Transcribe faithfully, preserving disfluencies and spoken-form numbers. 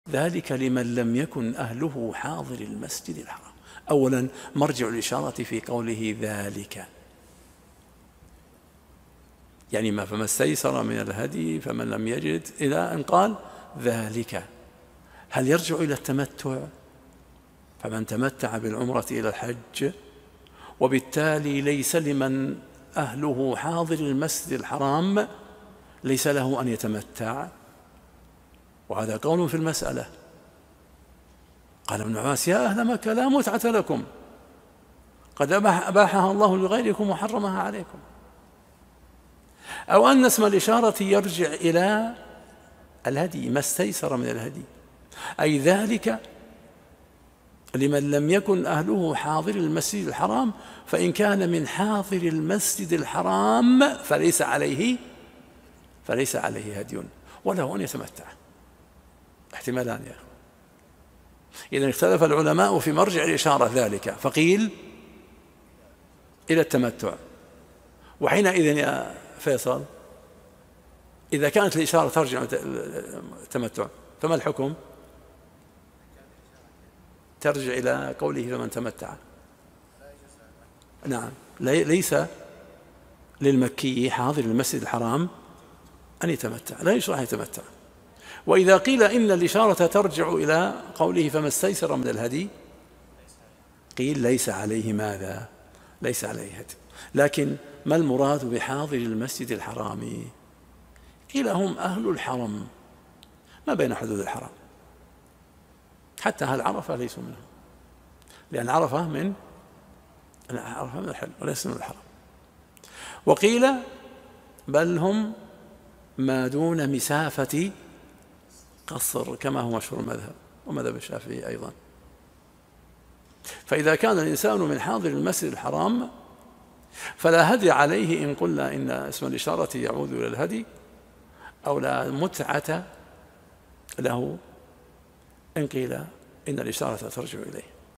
ذلك لمن لم يكن أهله حاضر المسجد الحرام. أولا مرجع الإشارة في قوله ذلك، يعني ما فما استيسر من الهدي فمن لم يجد، إلى أن قال ذلك. هل يرجع إلى التمتع؟ فمن تمتع بالعمرة إلى الحج، وبالتالي ليس لمن أهله حاضر المسجد الحرام ليس له أن يتمتع، وهذا قول في المسألة. قال ابن عباس: يا أهل مكة لا متعة لكم، قد أباحها الله لغيركم وحرمها عليكم. أو أن اسم الإشارة يرجع إلى الهدي، ما استيسر من الهدي، أي ذلك لمن لم يكن أهله حاضر المسجد الحرام، فإن كان من حاضر المسجد الحرام فليس عليه فليس عليه هدي وله أن يتمتع. احتمالان يا أخوة. إذن اختلف العلماء في مرجع الإشارة ذلك، فقيل إلى التمتع. وحينئذ يا فيصل إذا كانت الإشارة ترجع التمتع فما الحكم؟ ترجع إلى قوله فمن تمتع. نعم، ليس للمكي حاضر المسجد الحرام أن يتمتع، لا يشرع أن يتمتع. وإذا قيل إن الإشارة ترجع إلى قوله فما استيسر من الهدي، قيل ليس عليه ماذا؟ ليس عليه هدي. لكن ما المراد بحاضر المسجد الحرام؟ قيل هم أهل الحرم ما بين حدود الحرم، حتى أهل عرفة ليسوا منهم، لأن عرفة من عرفة من الحل وليس من الحرم. وقيل بل هم ما دون مسافة قصر، كما هو مشهور المذهب ومذهب الشافعي أيضا. فإذا كان الإنسان من حاضر المسجد الحرام فلا هدي عليه إن قلنا إن اسم الإشارة يعود إلى الهدي، أو لا متعة له إن قيل إن الإشارة ترجع إليه.